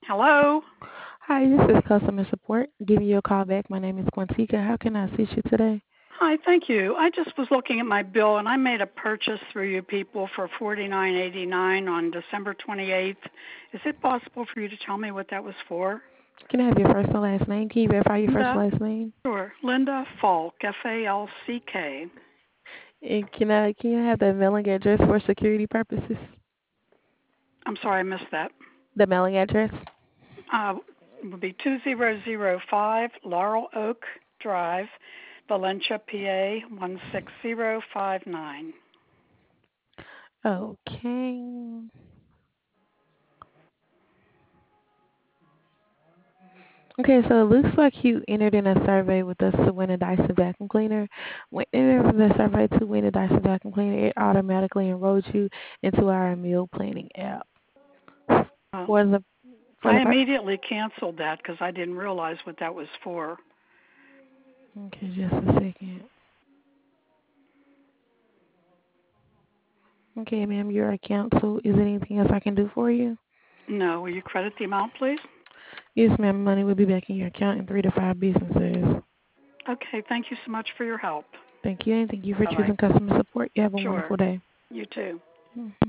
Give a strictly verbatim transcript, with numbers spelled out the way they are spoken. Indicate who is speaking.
Speaker 1: Hello.
Speaker 2: Hi, this is customer support. Giving you a call back. My name is Quantica. How can I assist you today?
Speaker 1: Hi, thank you. I just was looking at my bill and I made a purchase through you people for forty-nine eighty-nine on December twenty-eighth. Is it possible for you to tell me what that was for?
Speaker 2: Can I have your first and last name? Can you verify your first and
Speaker 1: Linda.
Speaker 2: last name?
Speaker 1: Sure. Linda Falk, F A L C K.
Speaker 2: And can I can you have the mailing address for security purposes?
Speaker 1: I'm sorry, I missed that.
Speaker 2: The mailing address?
Speaker 1: Uh, it would be two thousand five Laurel Oak Drive, Valencia, P A one six zero five nine.
Speaker 2: Okay. Okay, so it looks like you entered in a survey with us to win a Dyson vacuum cleaner. When you entered in the survey to win a Dyson vacuum cleaner, it automatically enrolled you into our meal planning app.
Speaker 1: Uh,
Speaker 2: For the for
Speaker 1: I
Speaker 2: the pur-
Speaker 1: immediately canceled that because I didn't realize what that was for.
Speaker 2: Okay, just a second. Okay, ma'am, your account. So is there anything else I can do for you?
Speaker 1: No, will you credit the amount, please?
Speaker 2: Yes, ma'am. Money will be back in your account in three to five business days.
Speaker 1: Okay, thank you so much for your help.
Speaker 2: Thank you, and thank you for
Speaker 1: Bye-bye.
Speaker 2: choosing customer support. You have a
Speaker 1: Sure.
Speaker 2: wonderful day.
Speaker 1: You too.
Speaker 2: Mm.